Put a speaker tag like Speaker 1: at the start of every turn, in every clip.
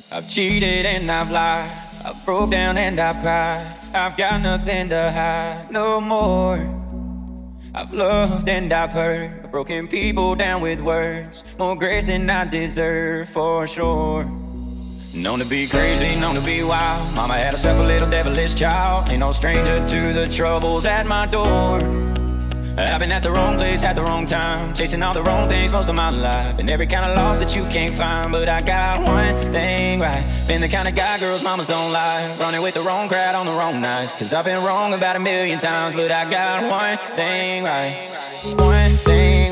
Speaker 1: I've cheated and I've lied, I've broke down and I've cried. I've got nothing to hide no more. I've loved and I've hurt, I've broken people down with words. More grace than I deserve, for sure. Known to be crazy, known to be wild. Mama had herself a little devilish child. Ain't no stranger to the troubles at my door. I've been at the wrong place at the wrong time, chasing all the wrong things most of my life, and every kind of loss that you can't find. But I got one thing right, been the kind of guy girls mamas don't like, running with the wrong crowd on the wrong nights. Cause I've been wrong about 1,000,000 times, but I got one thing right. One thing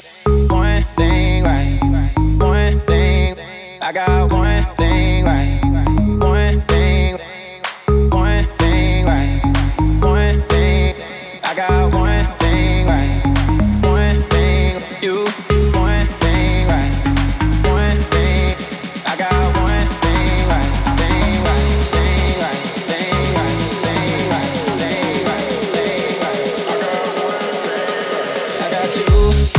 Speaker 1: right. One thing, I got one thing right. One thing right. One thing, I got one thing right. One thing, you, one thing right. One thing, I got one thing right. Thing right, thing right, thing right, thing right, thing right, thing right. I got you.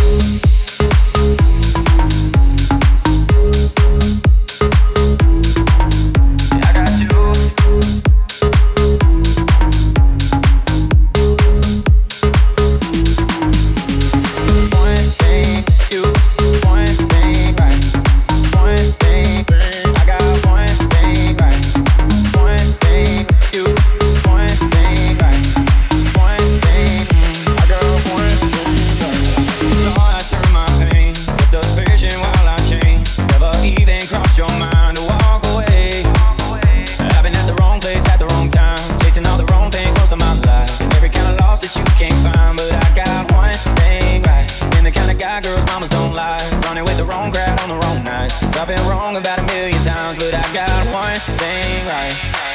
Speaker 1: Girls, mamas don't lie, running with the wrong crowd on the wrong nights. I've been wrong about 1,000,000 times, but I got one thing right.